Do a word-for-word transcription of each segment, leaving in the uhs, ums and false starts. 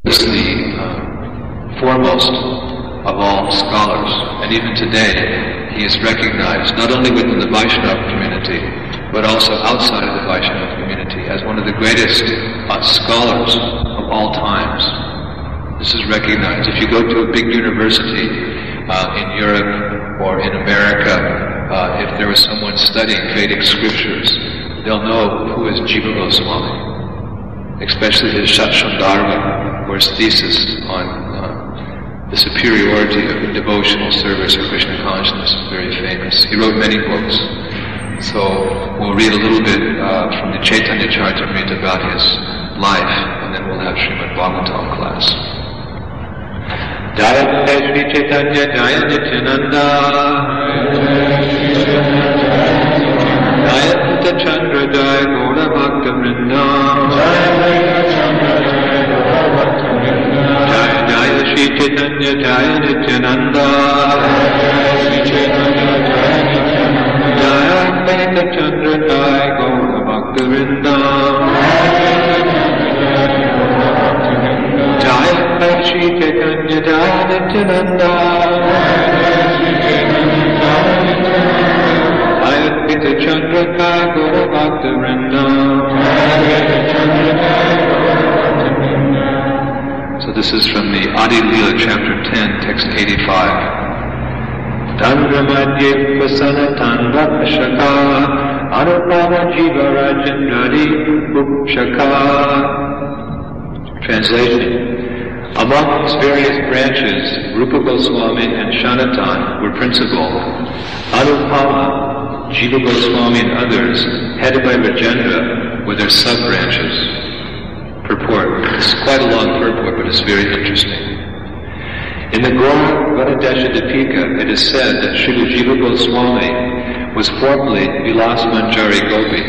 is the uh, foremost of all scholars, and even today he is recognized not only within the Vaishnava community, but also outside of the Vaishnava community as one of the greatest uh, scholars of all times. This is recognized. If you go to a big university uh, in Europe or in America, uh, if there was someone studying Vedic scriptures, they'll know who is Jiva Goswami, especially his Shatshundara, or his thesis on uh, the superiority of devotional service or Krishna consciousness, very famous. He wrote many books. So we'll read a little bit uh, from the Chaitanya Charitamrita about his life, and then we'll have Srimad Bhagavatam class. Jaya Shri Chaitanya Jaya Nityananda Jaya Chandra Jaya Gaura Bhakta Vrinda Jaya Jaya Shri Chaitanya Jaya Nityananda Jaya Chandra Jaya Gaura Bhakta Vrinda Jaya Shri Chaitanya Jaya Nityananda Jaya Chandra Jaya Gaura Bhakta Vrinda. So this is from the Adi Leela chapter ten, text eighty-five. Tandra Madhye Vasanatan Vakshaka Anupama Jiva Rajandradi Upshaka. Translation. Among its various branches, Rupa Goswami and Sanatan were principal. Anupama, Jiva Goswami and others, headed by Rajendra, were their sub-branches. Purport. It's quite a long purport, but it's very interesting. In the Gaura Ganadesha Dipika, it is said that Srila Jiva Goswami was formerly Vilas Manjari Gopi.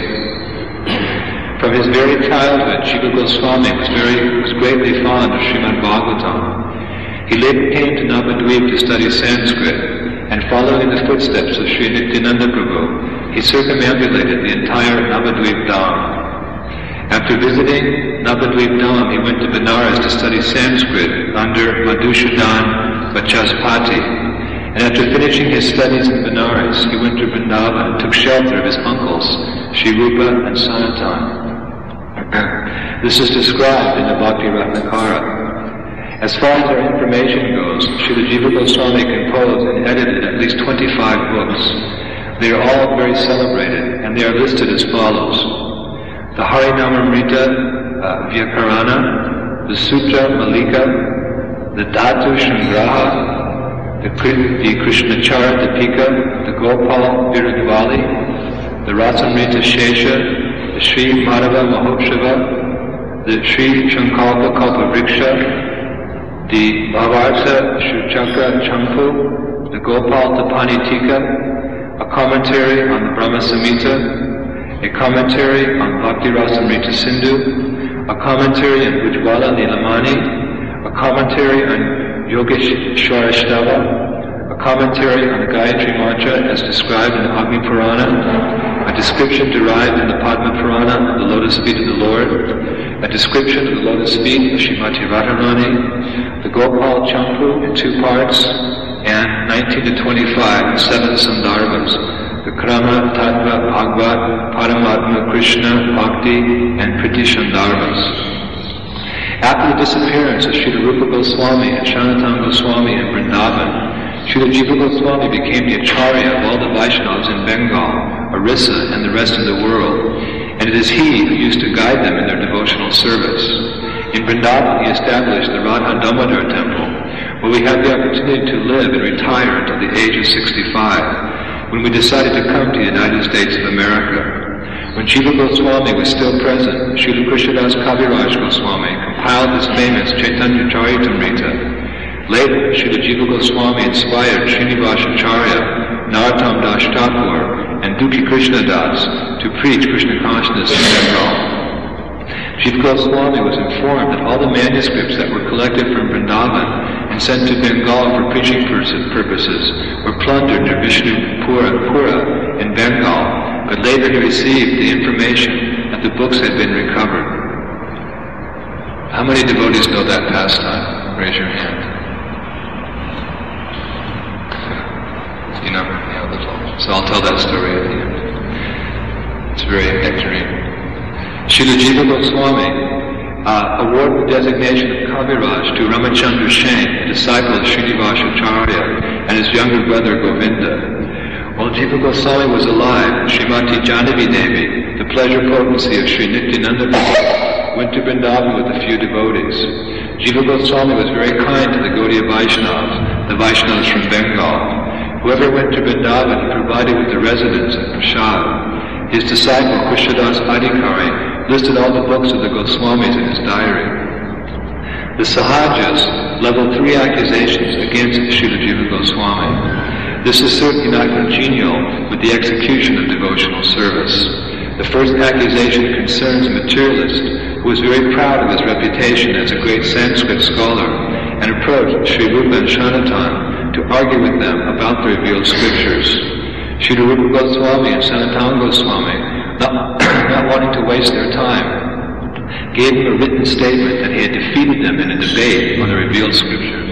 From his very childhood, Jiva Goswami was very was greatly fond of Srimad Bhagavatam. He later came to Navadvip to study Sanskrit, and following in the footsteps of Sri Nityananda Prabhu, he circumambulated the entire Navadvip Dham. After visiting Navadvip Dham, he went to Benares to study Sanskrit under Madhusudhan Vachaspati, and after finishing his studies in Benares, he went to Vrindavan and took shelter of his uncles, Shri Rupa and Sanatan. This is described in the Bhakti Ratnakara. As far as our information goes, Srila Jiva Goswami composed and edited at least twenty-five books. They are all very celebrated, and they are listed as follows. The Harinamamrita uh, Vyakarana, the Sutra Malika, the Dhatu Shangraha, the, the Krishnachara Dipika, the Gopal Viradvali, the Rasamrita Shesha, the Sri Madhava Mahotshava, the Sri Shankalpa Kalpavriksha, the Bhavarta Shuchakra Champu, the Gopal Tapani Tika, a commentary on the Brahma Samhita, a commentary on Bhakti Rasamrita Sindhu, a commentary on Ujjvala Nilamani, a commentary on Yogeshwara Shtava, a commentary on the Gayatri Mantra as described in the Agni Purana, a description derived in the Padma Purana of the lotus feet of the Lord, a description of the lotus feet of Srimati Radharani, the Gopal Champu in two parts, and nineteen to twenty-five, seven Sandarbhas, the Krama, Tattva, Bhagavad, Paramatma, Krishna, Bhakti, and Priti Shandarbhas. After the disappearance of Srila Rupa Goswami and Sanatan Goswami in Vrindavan, Srila Jiva Goswami became the Acharya of all the Vaishnavas in Bengal, Orissa, and the rest of the world, and it is he who used to guide them in their devotional service. In Vrindavan, he established the Radha Damodar temple, where we had the opportunity to live and retire until the age of sixty-five, when we decided to come to the United States of America. When Jiva Goswami was still present, Srila Krishnadas Kaviraj Goswami compiled his famous Chaitanya Charitamrita. Later, Srila Jiva Goswami inspired Srinivasacharya, Narottam Das Thakur, and Dukhi Krishna Das to preach Krishna consciousness in Bengal. Jiva Goswami was informed that all the manuscripts that were collected from Vrindavan and sent to Bengal for preaching purposes were plundered near Vishnupura Pura in Bengal, but later he received the information that the books had been recovered. How many devotees know that pastime? Raise your hand. You know, yeah, little. So I'll tell that story at the end. It's very nectarine. Srila Jiva Goswami uh, awarded the designation of Kaviraj to Ramachandra Shen, disciple of Srinivas Acharya, and his younger brother Govinda. While Jiva Goswami was alive, Srimati Janavi Devi, the pleasure potency of Sri Nityananda Prabhu, went to Vrindavan with a few devotees. Jiva Goswami was very kind to the Gaudiya Vaishnavas, the Vaishnavas from Bengal. Whoever went to Vrindavan, he provided with the residence and prasad. His disciple, Krishnadas Adhikari, listed all the books of the Goswamis in his diary. The Sahajas leveled three accusations against Srila Jiva Goswami. This is certainly not congenial with the execution of devotional service. The first accusation concerns a materialist who was very proud of his reputation as a great Sanskrit scholar and approached Sri Rupa and Sanatan to argue with them about the revealed scriptures. Sri Rupa Goswami and Sanatana Goswami, not, not wanting to waste their time, gave him a written statement that he had defeated them in a debate on the revealed scriptures.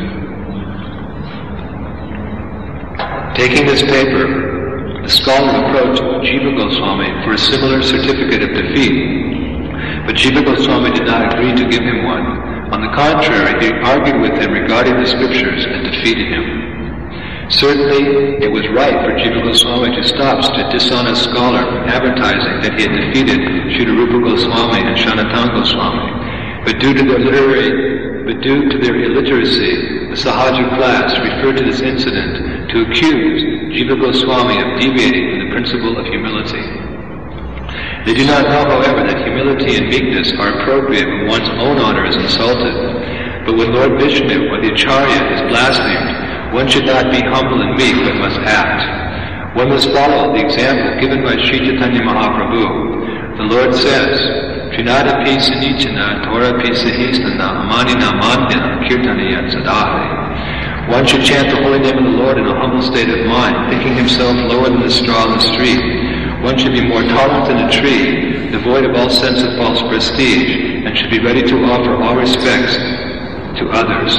Taking this paper, the scholar approached Jiva Goswami for a similar certificate of defeat, but Jiva Goswami did not agree to give him one. On the contrary, he argued with him regarding the scriptures and defeated him. Certainly, it was right for Jiva Goswami to stop a dishonest scholar from advertising that he had defeated Srila Rupa Goswami and Sanatana Goswami. But due to their literary, but due to their illiteracy, the Sahaja class referred to this incident to accuse Jiva Goswami of deviating from the principle of humility. They do not know, however, that humility and meekness are appropriate when one's own honor is insulted. But when Lord Vishnu or the Acharya is blasphemed, one should not be humble and meek, but must act. One must follow the example given by Sri Chaitanya Mahaprabhu. The Lord says, Trinadapi sanichana torapi sahisnana amanina mandina kirtanaya sadahi. One should chant the holy name of the Lord in a humble state of mind, thinking himself lower than the straw in the street. One should be more tolerant than a tree, devoid of all sense of false prestige, and should be ready to offer all respects to others.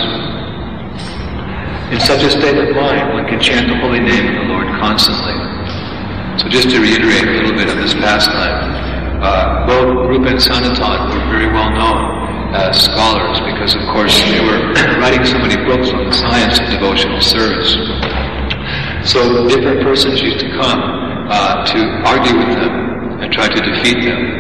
In such a state of mind, one can chant the holy name of the Lord constantly. So just to reiterate a little bit of this pastime, uh, both Rupa and Sanatan were very well known as scholars because, of course, they were writing so many books on the science of devotional service. So different persons used to come uh, to argue with them and try to defeat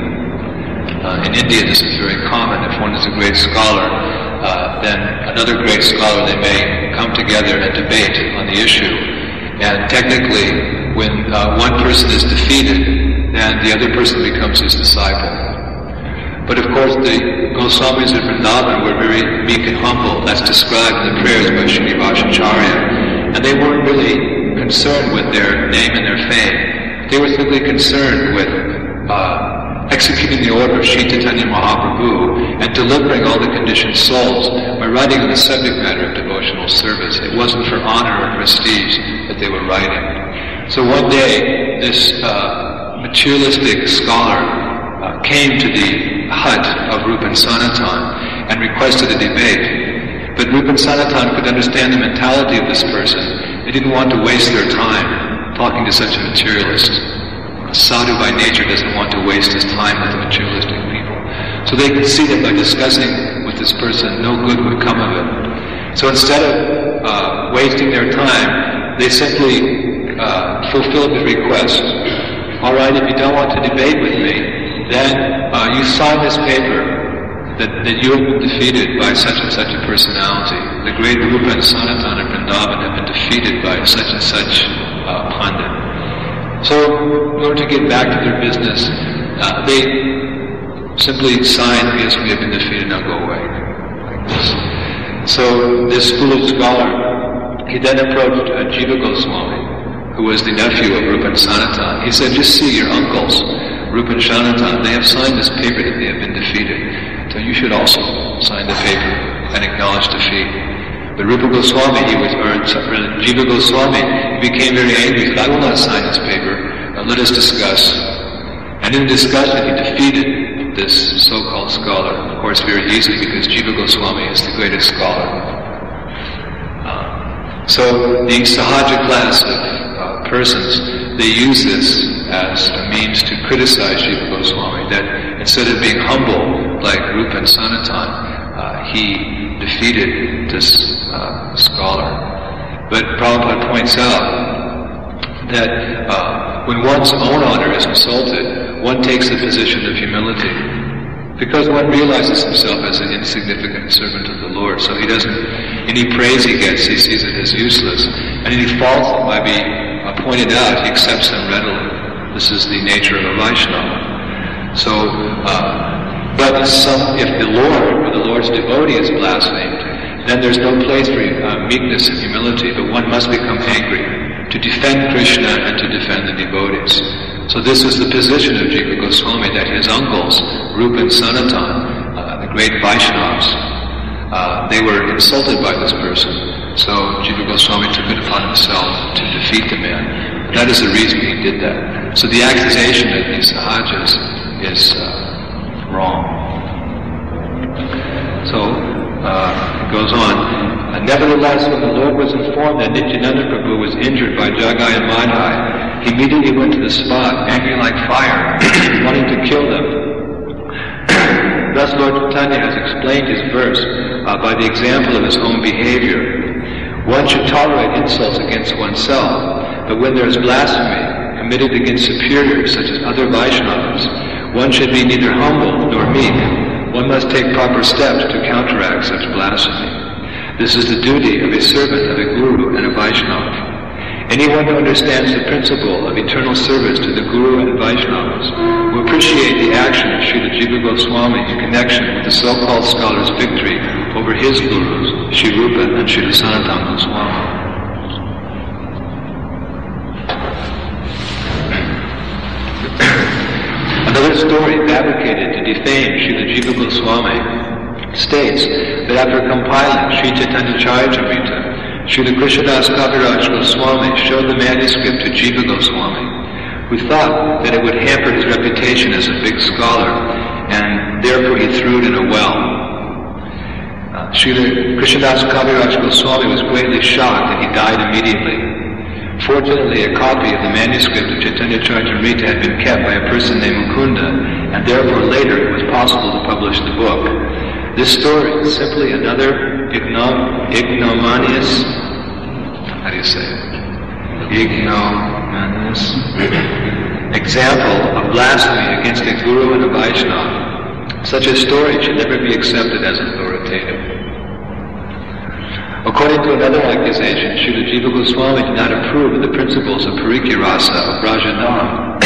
them. Uh, in India, this is very common. If one is a great scholar, Uh, then another great scholar, they may come together and debate on the issue. And technically, when uh, one person is defeated, then the other person becomes his disciple. But of course, the Goswamis of Vrindavan were very meek and humble. That's described in the prayers by Srinivas Acharya. And they weren't really concerned with their name and their fame. They were simply concerned with uh, executing the order of Sri Chaitanya Mahaprabhu and delivering all the conditioned souls by writing on the subject matter of devotional service. It wasn't for honor or prestige that they were writing. So one day, this uh, materialistic scholar uh, came to the hut of Rupa and Sanatan and requested a debate. But Rupa and Sanatan could understand the mentality of this person. They didn't want to waste their time talking to such a materialist. A sadhu by nature doesn't want to waste his time with materialistic people. So they could see that by discussing with this person, no good would come of it. So instead of uh, wasting their time, they simply uh, fulfilled the request. All right, if you don't want to debate with me, then uh, you sign this paper that, that you have been defeated by such and such a personality. The great Rupa and Sanatan of Vrindavan have been defeated by such and such uh, pandit. So, in order to get back to their business, uh, they simply sign, yes, we have been defeated, now go away. Like this. So, this foolish scholar, he then approached uh, Jiva Goswami, who was the nephew of Rupa and Sanatan. He said, just see your uncles, Rupa and Sanatan, they have signed this paper that they have been defeated. So you should also sign the paper and acknowledge defeat. But Rupa Goswami, he was, or Jiva Goswami, he became very angry. He said, I will not sign this paper. Now let us discuss. And in discussion, he defeated this so-called scholar, of course very easily because Jiva Goswami is the greatest scholar. Uh, so the Sahaja class of uh, persons, they use this as a means to criticize Jiva Goswami, that instead of being humble like Rupa and Sanatan, uh, he defeated this uh, scholar. But Prabhupada points out that uh, when one's own honor is insulted, one takes the position of humility, because one realizes himself as an insignificant servant of the Lord. So he doesn't, any praise he gets, he sees it as useless. And any faults that might be uh, pointed out, he accepts them readily. This is the nature of a Vaishnava. So, uh, but some, if the Lord or the Lord's devotee is blasphemed, then there's no place for uh, meekness and humility, but one must become angry to defend Krishna and to defend the devotees. So this is the position of Jiva Goswami, that his uncles, Rupa and Sanatan, uh, the great Vaishnavas, uh, they were insulted by this person. So Jiva Goswami took it upon himself to defeat the man. That is the reason he did that. So the accusation of these sahajas is uh, wrong. So uh, it goes on. Uh, nevertheless, when the Lord was informed that Nityananda Prabhu was injured by Jagai and Madhai, he immediately went to the spot, angry like fire, wanting to kill them. Thus Lord Chaitanya has explained his verse uh, by the example of his own behavior. One should tolerate insults against oneself, but when there is blasphemy committed against superiors such as other Vaishnavas, one should be neither humble nor meek. One must take proper steps to counteract such blasphemy. This is the duty of a servant of a guru and a Vaishnava. Anyone who understands the principle of eternal service to the Guru and Vaishnavas will appreciate the action of Srila Jiva Goswami in connection with the so-called scholar's victory over his gurus, Sri Rupa and Srila Sanatana Goswami. Another story fabricated to defame Srila Jiva Goswami states that after compiling Sri Chaitanya Charitamrita, Srila Krishnadas Kaviraj Goswami showed the manuscript to Jiva Goswami, who thought that it would hamper his reputation as a big scholar, and therefore he threw it in a well. Uh, Srila Krishnadas Kaviraj Goswami was greatly shocked and he died immediately. Fortunately, a copy of the manuscript of Chaitanya Charitamrita had been kept by a person named Mukunda, and therefore later it was possible to publish the book. This story is simply another ignom- ignominious, how do you say it? Ignominious example of blasphemy against a guru and a Vaishnava. Such a story should never be accepted as authoritative. According to another accusation, Srila Jiva Goswami did not approve of the principles of Parikya Rasa of Brajanam,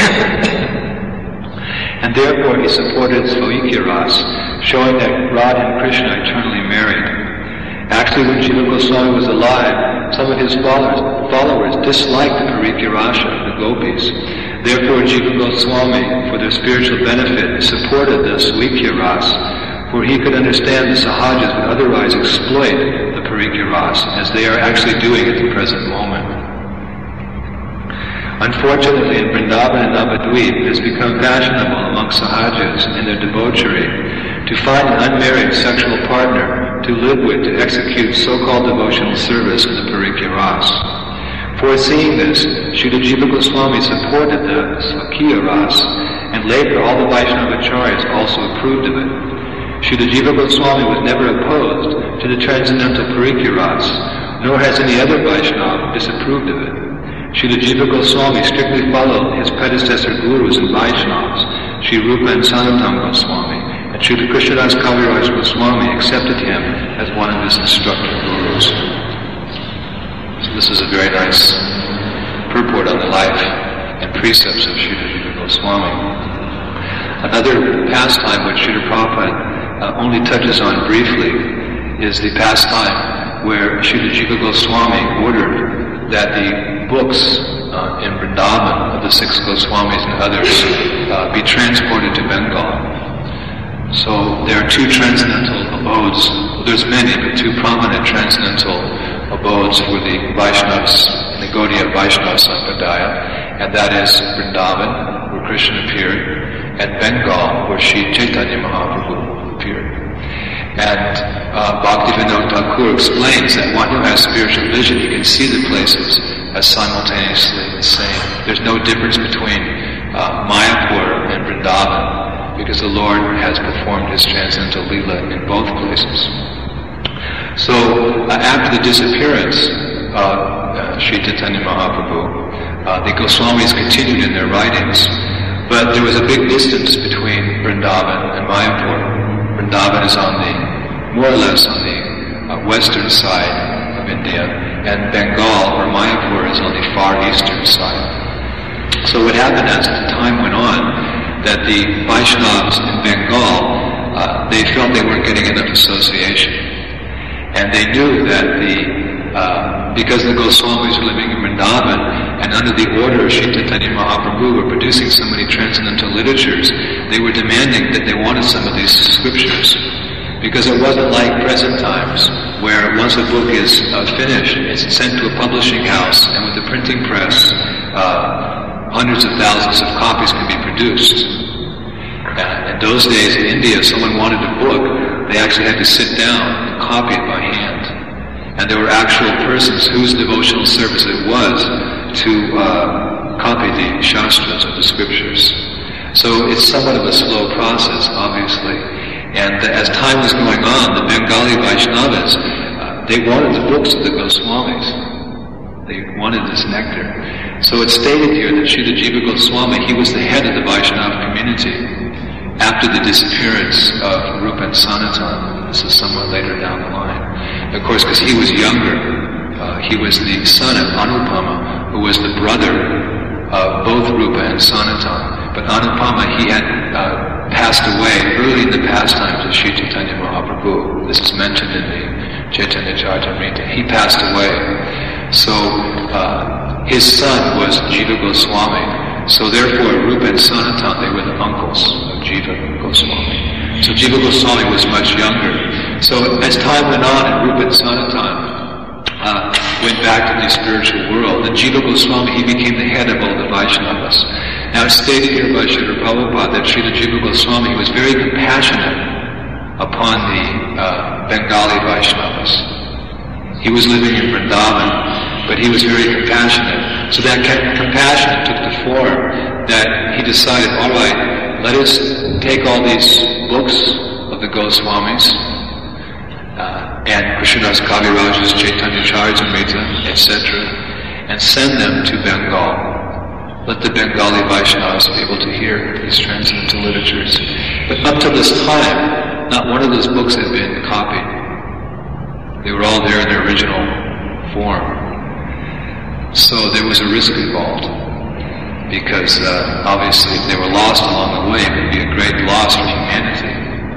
and therefore he supported Svaikya Rasa, showing that Radha and Krishna are eternally married. Actually, when Jiva Goswami was alive, some of his followers, followers disliked the Parikya Rasa of the gopis. Therefore, Jiva Goswami, for their spiritual benefit, supported the Svaikya Rasa, for he could understand the sahajas would otherwise exploit the Parikya Rasa, as they are actually doing at the present moment. Unfortunately, in Vrindavan and Navadvip, it has become fashionable among sahajas in their debauchery to find an unmarried sexual partner to live with to execute so-called devotional service in the Parikya Rasa. Foreseeing this, Srila Jiva Goswami supported the Svaikya Rasa, and later all the Vaishnavacharyas also approved of it. Srila Jiva Goswami was never opposed to the transcendental Parikya Rasa, nor has any other Vaishnava disapproved of it. Srila Jiva Goswami strictly followed his predecessor gurus and Vaishnavas, Sri Rupa and Sanatana Goswami, and Srila Krishnadas Kaviraj Goswami accepted him as one of his instructor gurus. So this is a very nice purport on the life and precepts of Srila Jiva Goswami. Another pastime which Srila Prabhupada uh, only touches on briefly is the pastime where Srila Jiva Goswami ordered that the books uh, in Vrindavan of the six Goswamis and others uh, be transported to Bengal. So there are two transcendental abodes, well, there's many, but two prominent transcendental abodes for the Vaishnavas in the Gaudiya Vaishnava Sampradaya, and that is Vrindavan, where Krishna appeared, at Bengal, where Sri Chaitanya Mahaprabhu appeared. And uh, Bhaktivinoda Thakur explains that one who has spiritual vision, he can see the places as simultaneously the same. There's no difference between uh, Mayapur and Vrindavan, because the Lord has performed His transcendental Leela in both places. So, uh, after the disappearance of uh, Sri Chaitanya Mahaprabhu, uh, the Goswamis continued in their writings, but there was a big distance between Vrindavan and Mayapur. Vrindavan is on the, more or less on the uh, western side of India, and Bengal, or Mayapur, is on the far eastern side. So what happened as time went on, that the Vaishnavas in Bengal, uh, they felt they weren't getting enough association. And they knew that the, uh, because the Goswamis were living in Vrindavan, and under the order of Sri Chaitanya Mahaprabhu were producing so many transcendental literatures, they were demanding that they wanted some of these scriptures. Because it wasn't like present times, where once a book is uh, finished, it's sent to a publishing house, and with the printing press, uh, hundreds of thousands of copies can be produced. Uh, in those days in India, if someone wanted a book, they actually had to sit down and copy it by hand. And there were actual persons whose devotional service it was to uh, copy the Shastras, or the scriptures. So it's somewhat of a slow process, obviously. And uh, as time was going on, the Bengali Vaishnavas, uh, they wanted the books of the Goswamis. They wanted this nectar. So it's stated here that Srila Jiva Goswami, he was the head of the Vaishnava community after the disappearance of Rupa and Sanatan. This is somewhat later down the line. Of course, because he was younger, uh, he was the son of Anupama, who was the brother of both Rupa and Sanatan. But Anupama, he had uh, passed away early in the pastimes of Sri Chaitanya Mahaprabhu. This is mentioned in the Chaitanya Charitamrita. He passed away. So uh, his son was Jiva Goswami. So therefore, Rupa and Sanatan, they were the uncles of Jiva Goswami. So Jiva Goswami was much younger. So as time went on, and Rupa and Sanatan uh, went back to the spiritual world, and Jiva Goswami, he became the head of all the Vaishnavas. Now it's stated here by Srila Prabhupada that Srila Jiva Goswami was very compassionate upon the uh, Bengali Vaishnavas. He was living in Vrindavan, but he was very compassionate. So that compassion took the form that he decided, all right, let us take all these books of the Goswamis, uh, and Krishnadas Kaviraj's Chaitanya Charitamrita, et cetera, and send them to Bengal. Let the Bengali Vaishnavas be able to hear these transcendental literatures. But up to this time, not one of those books had been copied. They were all there in their original form. So there was a risk involved, because uh, obviously if they were lost along the way, it would be a great loss for humanity.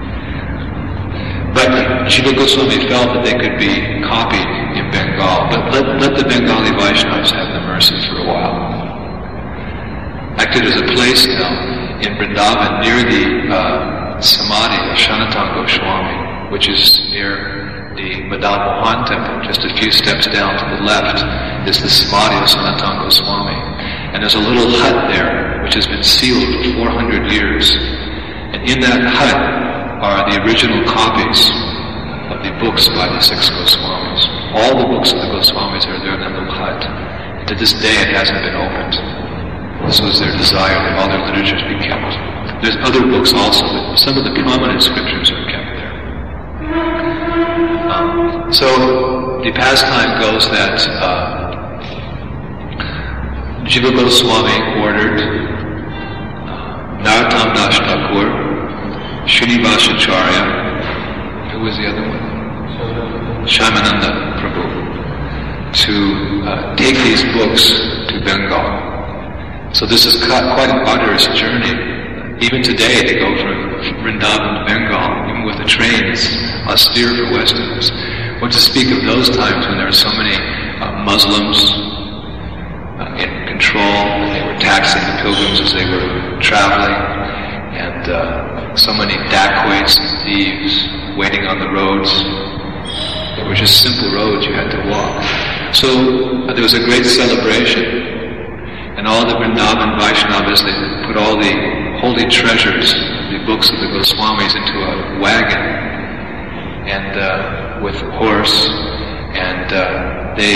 But Jiva Goswami felt that they could be copied in Bengal, but let, let the Bengali Vaishnavas have the mercy for a while. Actually, there's a place now in Vrindavan near the uh, Samadhi of Sanatana Goswami, which is near the Madan Mohan temple. Just a few steps down to the left is the Samadhi of Sanatana Goswami. And there's a little hut there which has been sealed for four hundred years. And in that hut are the original copies of the books by the six Goswamis. All the books of the Goswamis are there in that little hut. And to this day it hasn't been opened. This was their desire, that all their literatures be kept. There's other books also, but some of the prominent scriptures are kept there. Um, so the pastime goes that uh, Jiva Goswami ordered uh, Narottam Das Thakur, Srinivasacharya, who was the other one? Shyamananda Prabhu, to uh, take these books to Bengal. So this is quite an arduous journey. Even today, they go from Vrindavan to Bengal, even with the train, it's austere for Westerners. What to speak of those times when there were so many uh, Muslims uh, in control, and they were taxing the pilgrims as they were traveling, and uh, so many dacoits and thieves waiting on the roads. They were just simple roads you had to walk. So uh, there was a great celebration. And all the Vrindavan Vaishnavas, they put all the holy treasures, the books of the Goswamis, into a wagon, and uh, with a horse, and uh, they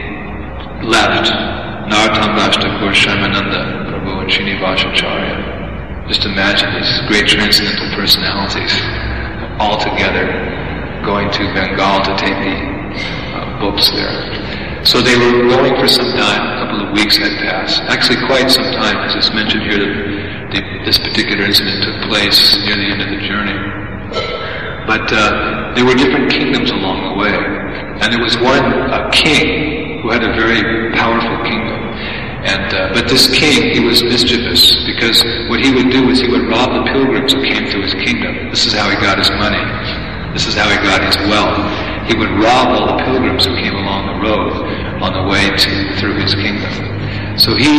left Narottam Das Thakur, Shyamananda Prabhu, and Srinivasacharya. Just imagine these great transcendental personalities all together going to Bengal to take the uh, books there. So they were going for some time, a couple of weeks had passed. Actually quite some time, as it's mentioned here, that the, this particular incident took place near the end of the journey. But uh, there were different kingdoms along the way. And there was one uh, king who had a very powerful kingdom. And uh, but this king, he was mischievous, because what he would do is he would rob the pilgrims who came through his kingdom. This is how he got his money. This is how he got his wealth. He would rob all the pilgrims who came along the road on the way to through his kingdom. So he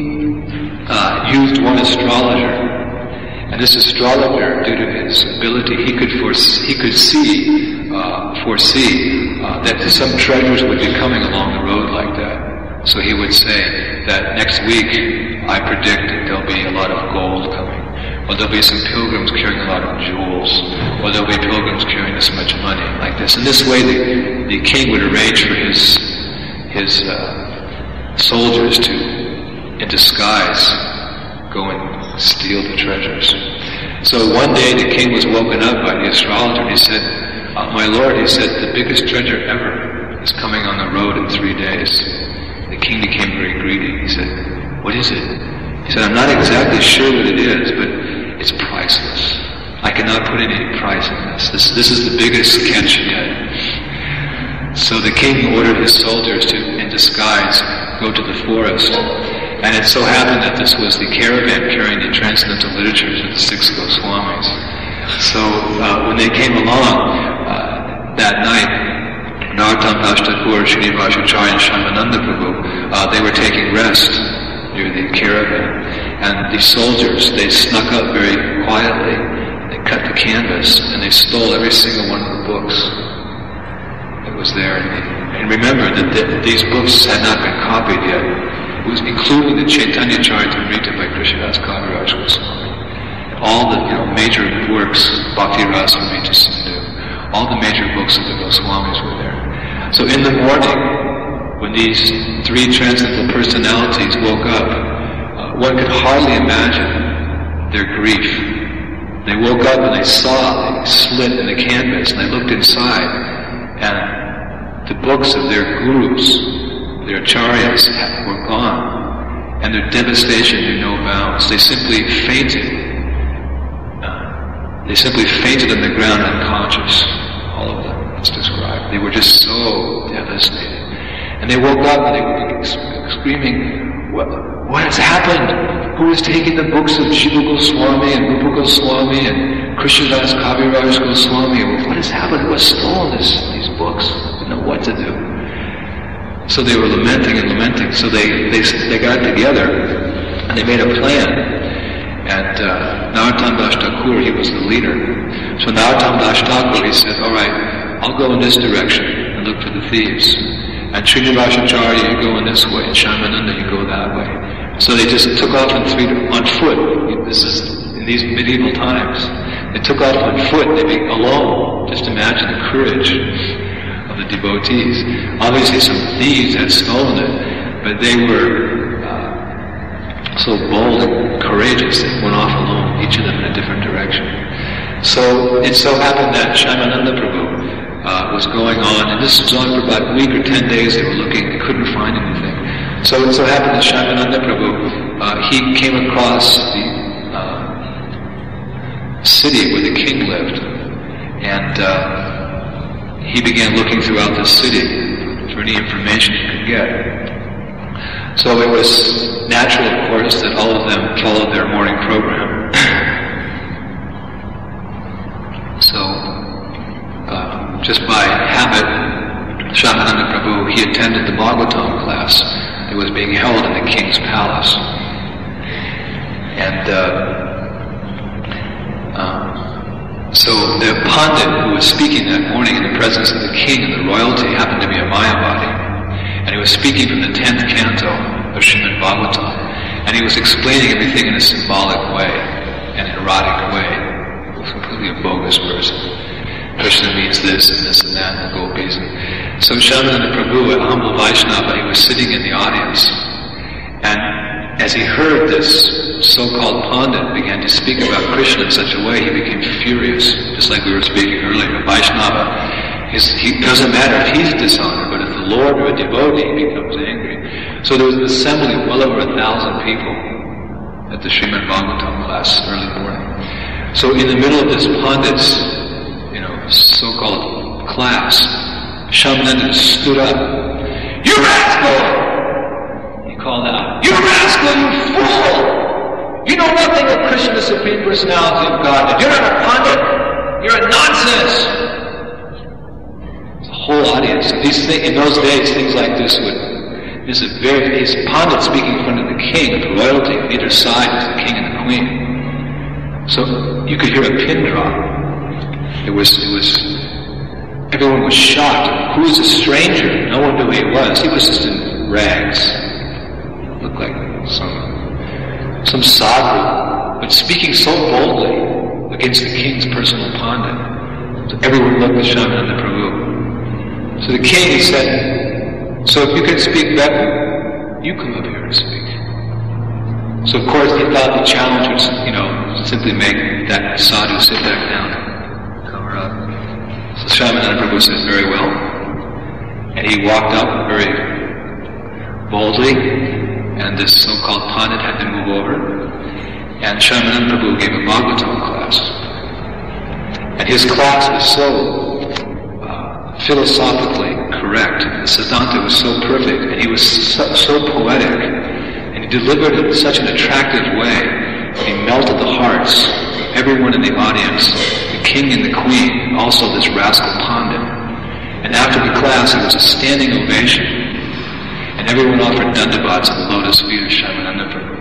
uh, used one astrologer, and this astrologer, due to his ability, he could foresee, he could see, uh, foresee uh, that some treasures would be coming along the road like that. So he would say that next week, I predict that there'll be a lot of gold coming, or there'll be some pilgrims carrying a lot of jewels, or there'll be pilgrims carrying this much money, like this. And this way, the, the king would arrange for his his uh, soldiers to, in disguise, go and steal the treasures. So one day, the king was woken up by the astrologer, and he said, uh, "My lord," he said, "the biggest treasure ever is coming on the road in three days." The king became very greedy. He said, "What is it?" He said, "I'm not exactly sure what it is, but it's priceless. I cannot put any price on this. This, this is the biggest catch yet." So the king ordered his soldiers to, in disguise, go to the forest. And it so happened that this was the caravan carrying the transcendental literatures of the six Goswamis. So uh, when they came along uh, that night, Narottam Das Thakur, Srinivasacharya, and Shyamananda Prabhu, uh, they were taking rest near the caravan. And the soldiers, they snuck up very quietly, they cut the canvas, and they stole every single one of the books that was there. And, they, and remember that the, these books had not been copied yet. It was including the Chaitanya Charitamrita by Krishnadas Kaviraj Goswami. All the you know, major works, Bhakti Rasamrita Sindhu, all the major books of the Goswamis were there. So in the morning, when these three transcendental personalities woke up, uh, one could hardly imagine their grief. They woke up and they saw a slit in the canvas, and they looked inside, and the books of their gurus, their acharyas, were gone, and their devastation knew no bounds. They simply fainted. Uh, they simply fainted on the ground unconscious. All of them, it's described. They were just so devastated. And they woke up and they were screaming, what, what has happened? Who is taking the books of Jiva Goswami and Rupa Goswami and Krishnadas Kaviraj Goswami? What has happened? Who has stolen this, these books? They didn't know what to do. So they were lamenting and lamenting. So they, they, they got together and they made a plan. And uh, Narottam Das Thakur, he was the leader. So Narottam Das Thakur, he said, "All right, I'll go in this direction and look for the thieves. And Srinivasacharya, you go in this way, and Shyamananda, you go that way." So they just took off on, three, on foot. This is in these medieval times. They took off on foot. They be alone. Just imagine the courage of the devotees. Obviously, some thieves had stolen it, but they were uh, so bold and courageous. They went off alone, each of them in a different direction. So it so happened that Shyamananda Prabhu uh, was going on, and this was on for about a week or ten days. They were looking, they couldn't find anything. So it so happened that Shyamananda Prabhu, uh, he came across the uh, city where the king lived, and uh, he began looking throughout the city for any information he could get. So it was natural, of course, that all of them followed their morning program. So, uh, just by habit, Shyamananda Prabhu, he attended the Bhagavatam class that was being held in the king's palace. And uh, uh, so the Pandit who was speaking that morning in the presence of the king and the royalty happened to be a Mayavadi. And he was speaking from the tenth canto of Srimad Bhagavatam. And he was explaining everything in a symbolic way. an erotic way. He was completely a bogus person. Krishna means this and this and that, and the gopis. And so Shyamananda Prabhu, a humble Vaishnava, he was sitting in the audience, and as he heard this so-called Pandit began to speak about Krishna in such a way, he became furious, just like we were speaking earlier. A Vaishnava, it doesn't matter if he's dishonored, but if the Lord or a devotee, he becomes angry. So there was an assembly of well over a thousand people at the Srimad Bhagavatam class early morning. So in the middle of this Pandit's, you know, so-called class, Shyamananda stood up. "You rascal!" He called out. "You rascal, you fool! You know nothing of Krishna, the Supreme Personality of Godhead. You're not a Pandit. You're a nonsense." The whole audience. These things, in those days, things like this would. This is a very. These Pandit speaking in front of the king, the royalty. On either side was the king and the queen. So you could hear a pin drop. It was. It was. Everyone was shocked. Who is this stranger? No one knew who he was. He was just in rags. Looked like some some sadhu, but speaking so boldly against the king's personal pandit. So everyone looked at Shyamananda Prabhu. So the king, he said, "So if you can speak better, you come up here and speak." So of course he thought the challenge would, you know, simply make that sadhu sit back down, cover up. So Shyamananda Prabhu said, "Very well." And he walked up very boldly, and this so-called Pandit had to move over. And Shyamananda Prabhu gave a Bhagavatam class. And his class was so uh, philosophically correct. The Siddhanta was so perfect, and he was so, so poetic, and he delivered it in such an attractive way that he melted the hearts of everyone in the audience, the king and the queen, also this rascal Pandit. And after the class, it was a standing ovation, and everyone offered dandavats at the lotus feet of Shyamananda Prabhu.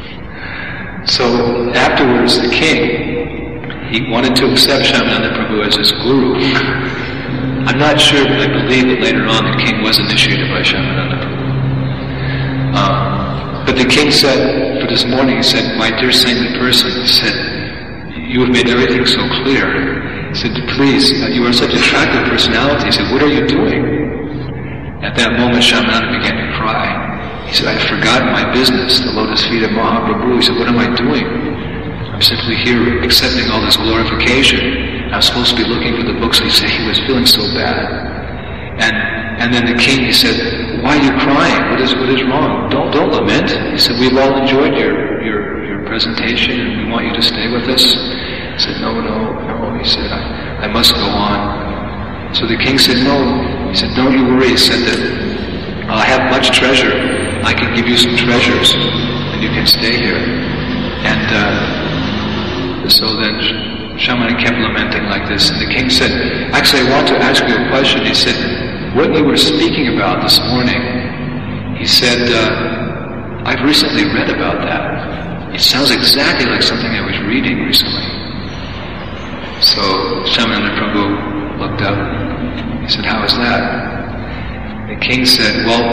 So afterwards, the king, he wanted to accept Shyamananda Prabhu as his guru. I'm not sure, but I believe that later on the king was initiated by Shyamananda Prabhu. Um, but the king said, for this morning, he said, "My dear saintly person," he said, "you have made everything so clear." He said, "Please, uh, you are such an attractive personality." He said, "What are you doing?" At that moment, Shyamananda began to cry. He said, "I've forgotten my business, the lotus feet of Mahaprabhu." He said, "What am I doing? I'm simply here accepting all this glorification. I'm supposed to be looking for the books." He said he was feeling so bad. And and then the king, he said, "Why are you crying? What is what is wrong? Don't don't lament." He said, "We've all enjoyed your your, your presentation, and we want you to stay with us." He said, "No, no, no." He said, I, I must go on." So the king said, "No." He said, "Don't you worry." He said that, "I have much treasure. I can give you some treasures, and you can stay here." And uh, so then Shyamananda kept lamenting like this, and the king said, "Actually, I want to ask you a question." He said, "What you were speaking about this morning," he said, uh, "I've recently read about that. It sounds exactly like something I was reading recently." So Shyamananda Prabhu looked up. He said, "How is that?" The king said, "Well,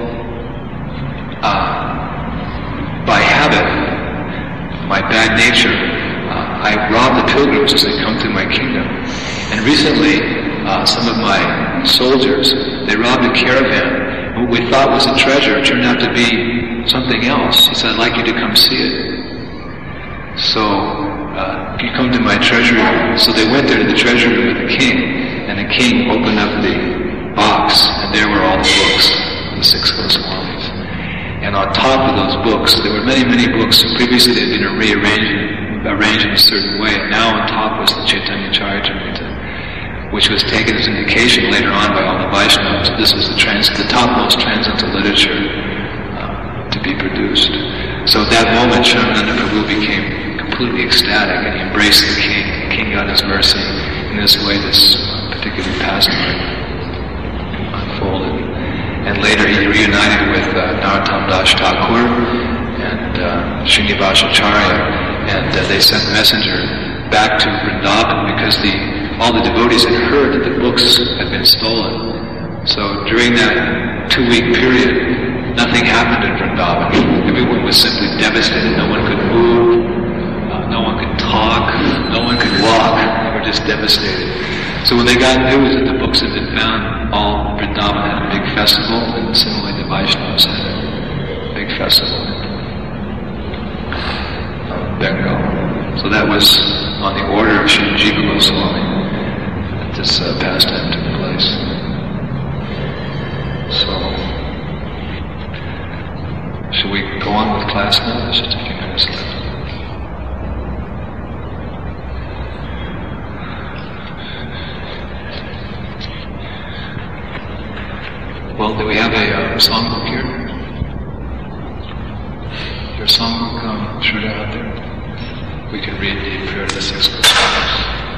uh, by habit, my bad nature, uh, I rob the pilgrims as they come through my kingdom. And recently, uh, some of my soldiers, they robbed a caravan. What we thought was a treasure turned out to be something else. He said, I'd like you to come see it. So, uh, you come to my treasury room." So they went there to the treasury room with the king, and the king opened up the box, and there were all the books, the six Goswamis. And on top of those books, there were many, many books. Previously they had been rearranged, arranged in a certain way, and now on top was the Chaitanya Charitamrita, which was taken as indication later on by all the Vaishnavas that this was the, trans, the topmost transcendental literature uh, to be produced. So at that moment, Shyamananda Prabhu became completely ecstatic, and he embraced the king. The king got his mercy. In this way, this particular pastime unfolded. And later he reunited with uh, Narottam Das Thakur and uh, Srinivasacharya, and uh, they sent a messenger back to Vrindavan because the, all the devotees had heard that the books had been stolen. So during that two-week period, nothing happened in Vrindavan. Everyone was simply devastated. No one could move. Uh, no one could walk. No one could walk. They were just devastated. So when they got news that the books had been found, all Vrindavan had a big festival, and similarly the Vaishnavas had a big festival in Bengal. So that was on the order of Sri Jiva Goswami that this uh, pastime took place. So, should we go on with class now? There's just a few minutes left. Well, do we have a uh, songbook here? Is there a songbook um, Shruta out there? We can read the prayer of the six Goswamis.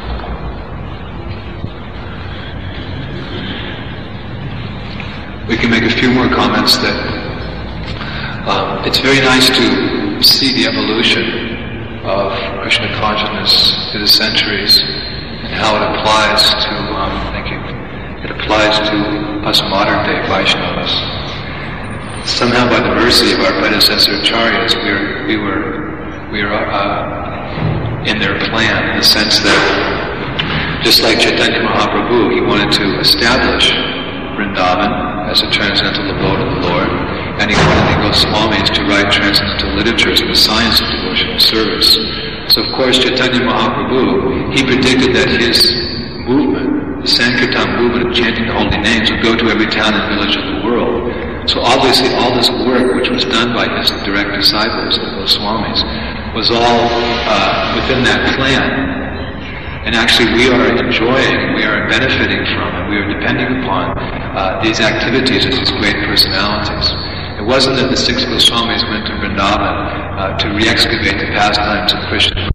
We can make a few more comments that um, it's very nice to see the evolution of Krishna consciousness through the centuries and how it applies to, um, thank you, it applies to us modern day Vaishnavas. Somehow by the mercy of our predecessor Acharyas, we were, we were, we were uh, in their plan in the sense that just like Chaitanya Mahaprabhu, he wanted to establish Vrindavan as a transcendental abode of the Lord, and he wanted the Goswamis to write transcendental literatures in the science of devotional service. So of course Chaitanya Mahaprabhu, he predicted that his movement, the Sankirtan movement of chanting the holy names, would go to every town and village of the world. So obviously all this work which was done by his direct disciples, the Goswamis, was all uh, within that plan. And actually we are enjoying, we are benefiting from, and we are depending upon uh, these activities of these great personalities. It wasn't that the six Goswamis went to Vrindavan uh, to re-excavate the pastimes of Krishna.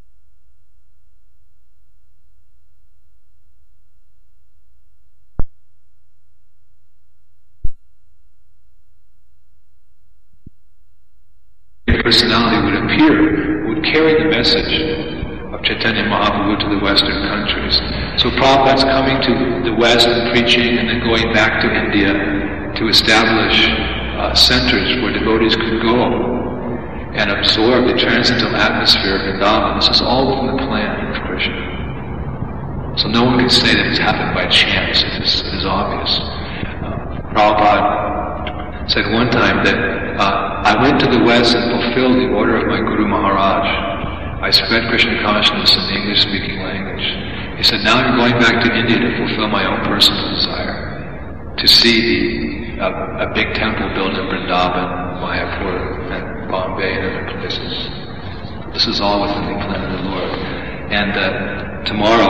Personality would appear, would carry the message of Chaitanya Mahaprabhu to the Western countries. So Prabhupada's coming to the West and preaching, and then going back to India to establish uh, centers where devotees could go and absorb the transcendental atmosphere of Vrindavan. This is all within the plan of Krishna. So no one can say that it's happened by chance. It is, it is obvious. Uh, Prabhupada said one time that uh, I went to the West and fulfilled the order of my Guru Maharaj. I spread Krishna consciousness in the English-speaking language. He said, now I'm going back to India to fulfill my own personal desire, to see the, uh, a big temple built in Vrindavan, Mayapur, and Bombay, and other places. This is all within the plan of the Lord. And uh, tomorrow,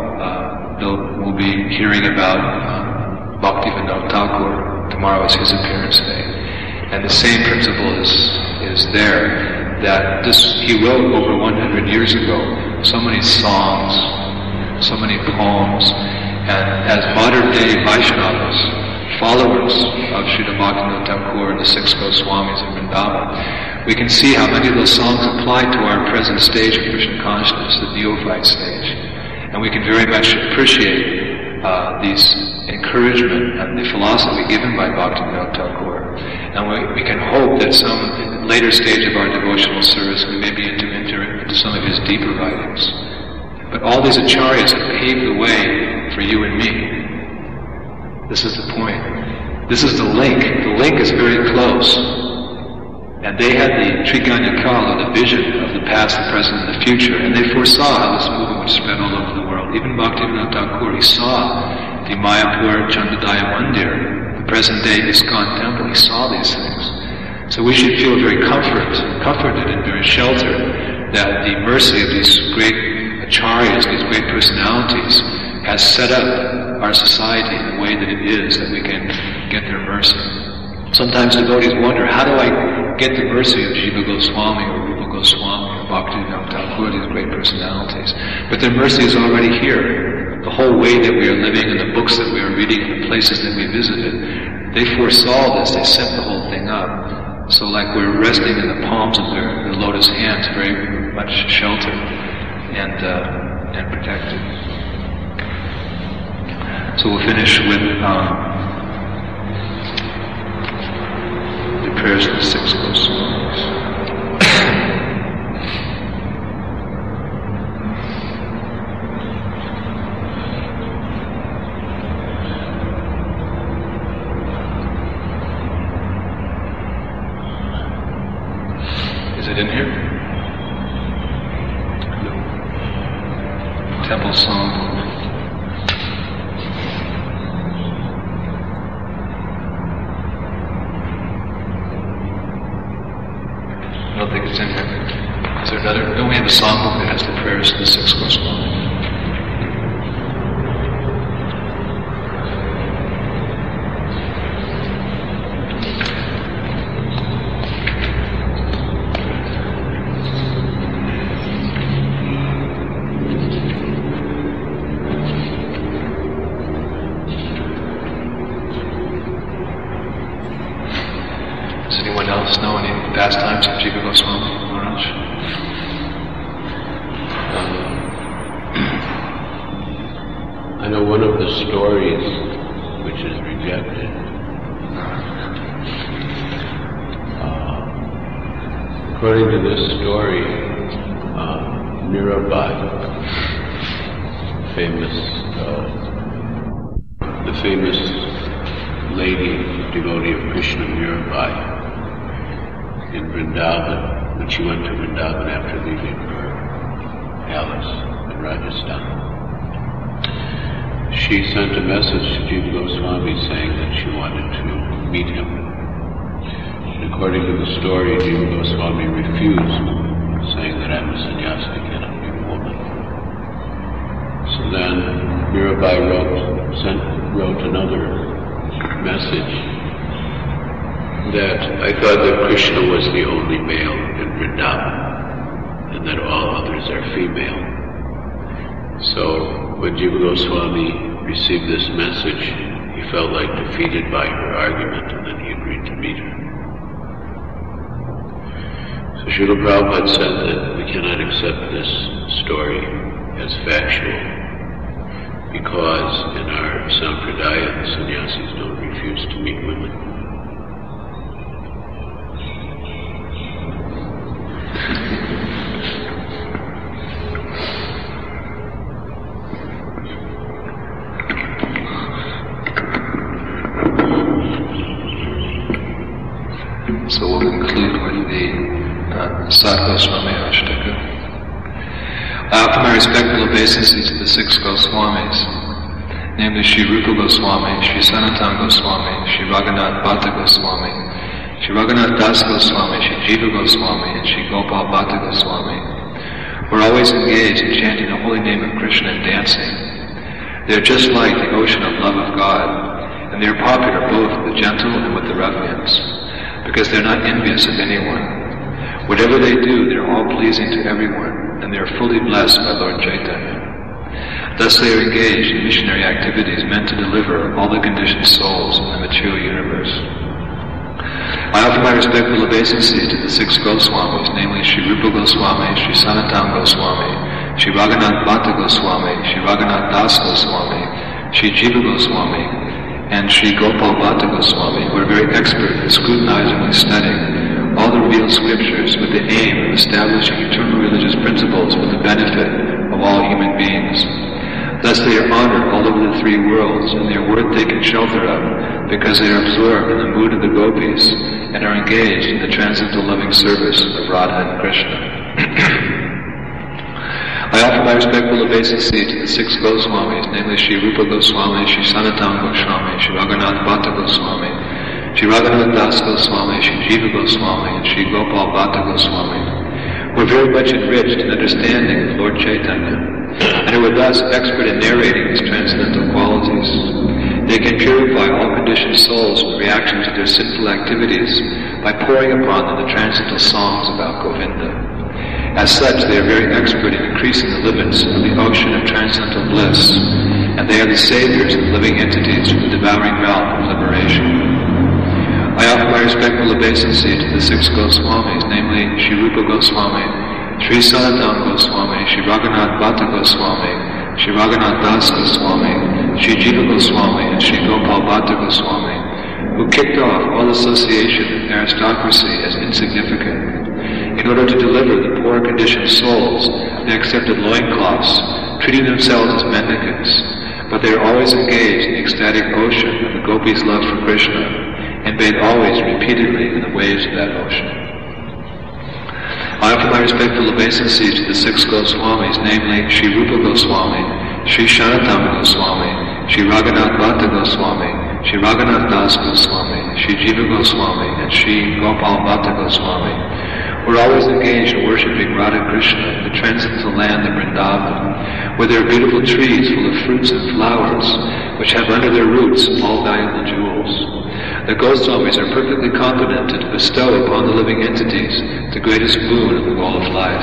uh, we'll be hearing about uh, Bhaktivinoda Thakur. Tomorrow is his appearance day. And the same principle is, is there. That this, he wrote over one hundred years ago so many songs, so many poems, and as modern day Vaishnavas, followers of Srila Bhaktivinoda Thakur and the six Goswamis in Vrindavan, we can see how many of those songs apply to our present stage of Krishna consciousness, the neophyte stage. And we can very much appreciate uh, these encouragement and the philosophy given by Bhaktivinoda Thakur. And we, we can hope that some later stage of our devotional service we may be able to enter into some of his deeper writings. But all these acharyas have paved the way for you and me. This is the point. This is the link. The link is very close. And they had the Triganya Kala, the vision of the past, the present, and the future, and they foresaw how this movement would spread all over the world. Even Bhaktivinoda Thakur, he saw the Mayapur Chandrodaya Mandir, the present-day ISKCON temple. He saw these things. So we should feel very comfort, comforted and very sheltered that the mercy of these great acharyas, these great personalities, has set up our society in the way that it is, that we can get their mercy. Sometimes devotees wonder, how do I get the mercy of Jiva Goswami or Rupa Goswami or Bhaktivinoda Thakur, these great personalities? But their mercy is already here. The whole way that we are living and the books that we are reading and the places that we visited, they foresaw this, they set the whole thing up. So like we're resting in the palms of their, their lotus hands, very much sheltered and uh, and protected. So we'll finish with um, the prayers of the six Goswamis. in here? No. Temple song. I don't think it's in here. Is there another? Don't we have a songbook that has the prayers of the six Goswamis? Does anyone else know any pastimes of Jiva Goswami Maharaj? I know one of the stories which is rejected. Uh, according to this story, uh, Mirabai, famous, uh, the famous lady, devotee of Krishna, Mirabai, in Vrindavan, when she went to Vrindavan after leaving her palace in Rajasthan, she sent a message to Jiva Goswami saying that she wanted to meet him. And according to the story, Jiva Goswami refused, saying that I'm a sannyasi, I cannot be a woman. So then Mirabai wrote, sent, wrote another message that I thought that Krishna was the only male in Vrindavan and that all others are female. So when Jiva Goswami received this message, he felt like defeated by her argument, and then he agreed to meet her. So Srila Prabhupada said that we cannot accept this story as factual because in our sampradaya the sannyasis don't refuse to meet women. So we'll conclude with the uh, Sat Goswami Ashtaka. I offer my respectful obeisances to the six Goswamis, namely Sri Rupa Goswami, Sri Sanatana Goswami, Sri Raghunath Bhatta Goswami, Sri Raghunath Das Goswami, Sri Jiva Goswami, and Sri Gopal Bhatta Goswami. We're always engaged in chanting the holy name of Krishna and dancing. They are just like the ocean of love of God, and they are popular both with the gentle and with the ruffians, because they're not envious of anyone. Whatever they do, they're all pleasing to everyone, and they are fully blessed by Lord Chaitanya. Thus they are engaged in missionary activities meant to deliver all the conditioned souls in the material universe. I offer my respectful obeisances to the six Goswamis, namely Sri Rupa Goswami, Sri Sanatana Goswami, Sri Raghunath Bhatta Goswami, Sri Raghunath Das Goswami, Sri Jiva Goswami, and Sri Gopal Bhatta Goswami, who are very expert in scrutinizing and studying all the revealed scriptures with the aim of establishing eternal religious principles for the benefit of all human beings. Thus they are honored all over the three worlds, and they are worth taking shelter of, because they are absorbed in the mood of the gopis and are engaged in the transcendental loving service of Radha and Krishna. I offer my respectful obeisances to the six Goswamis, namely Sri Rupa Goswami, Sri Sanatana Goswami, Sri Raghunath Bhatta Goswami, Sri Raghunath Das Goswami, Sri Jiva Goswami, and Sri Gopal Bhatta Goswami. We're very much enriched in understanding of Lord Chaitanya, and who are thus expert in narrating his transcendental qualities. They can purify all conditioned souls in reaction to their sinful activities by pouring upon them the transcendental songs about Govinda. As such, they are very expert in increasing the limits of the ocean of transcendental bliss, and they are the saviors of living entities from the devouring realm of liberation. I offer my respectful obeisances to the six Goswamis, namely Sri Rupa Goswami, Sri Sanatana Goswami, Sri Raghunath Bhatta Goswami, Sri Raghunath Das Goswami, Sri Jiva Goswami, and Sri Gopal Bhatta Goswami, who kicked off all association with aristocracy as insignificant. In order to deliver the poor conditioned souls, they accepted loincloths, treating themselves as mendicants, but they are always engaged in the ecstatic ocean of the gopis' love for Krishna, and bathe always repeatedly in the waves of that ocean. I offer my respectful obeisances to the six Goswamis, namely Sri Rupa Goswami, Sri Sanatana Goswami, Sri Raghunath Bhatta Goswami, Sri Raghunath Das Goswami, Sri Jiva Goswami, and Sri Gopal Bhatta Goswami, who are always engaged in worshipping Radha Krishna in the transcendental land of Vrindavan, where there are beautiful trees full of fruits and flowers, which have under their roots all valuable jewels. The Goswamis are perfectly competent to bestow upon the living entities the greatest boon of all of life.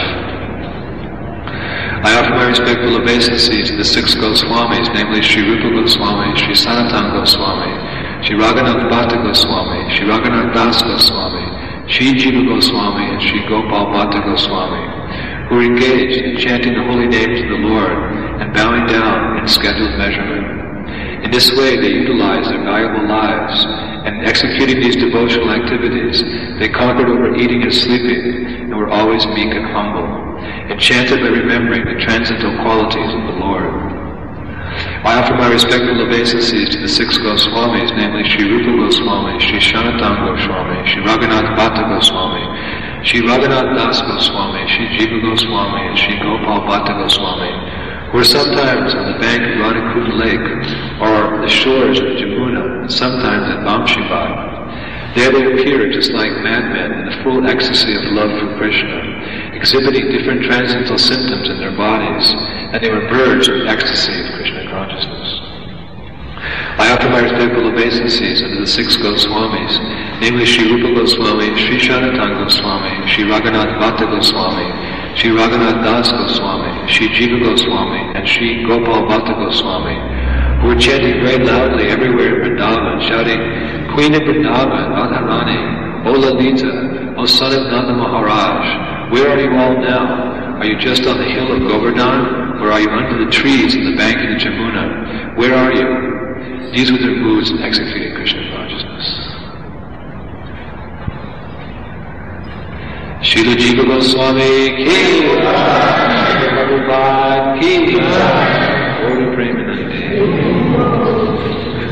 I offer my respectful obeisances to the six Goswamis, namely Sri Rupa Goswami, Sri Sanatana Goswami, Sri Raghunath Bhatta Goswami, Sri Raghunath Das Goswami, Sri Jiva Goswami, and Sri Gopal Bhatta Goswami, who are engaged in chanting the holy names of the Lord and bowing down in scheduled measurement. In this way they utilize their valuable lives, and in executing these devotional activities, they conquered over eating and sleeping, and were always meek and humble, enchanted by remembering the transcendental qualities of the Lord. I offer my respectful obeisances to the six Goswamis, namely Sri Rupa Goswami, Sri Sanatana Goswami, Sri Raghunath Bhatta Goswami, Sri Raghunath Das Goswami, Sri Jiva Goswami, and Sri Gopal Bhatta Goswami, who are sometimes on the bank of Radhakunda Lake, or the shores of Jamuna, and sometimes at Vamshibai. There they appear just like madmen in the full ecstasy of love for Krishna, exhibiting different transcendental symptoms in their bodies, and they were birds of ecstasy of Krishna consciousness. I offer my respectful obeisances unto the six Goswamis, namely Sri Rupa Goswami, Sri Sanatana Goswami, Sri Raghunath Bhatta Goswami, Sri Raghunath Das Goswami, Sri Jiva Goswami, and Sri Gopal Bhatta Goswami, who were chanting very loudly everywhere in Vrindavan, shouting, Queen of Vrindavan, Radharani, O Lalita, O son of Nanda Maharaj, where are you all now? Are you just on the hill of Govardhan, or are you under the trees on the bank of the Jamuna? Where are you? These were their moods in executing Krishna consciousness. Srila Jiva Goswami ki jai, Prabhupada ki jai, Gaura Premanande.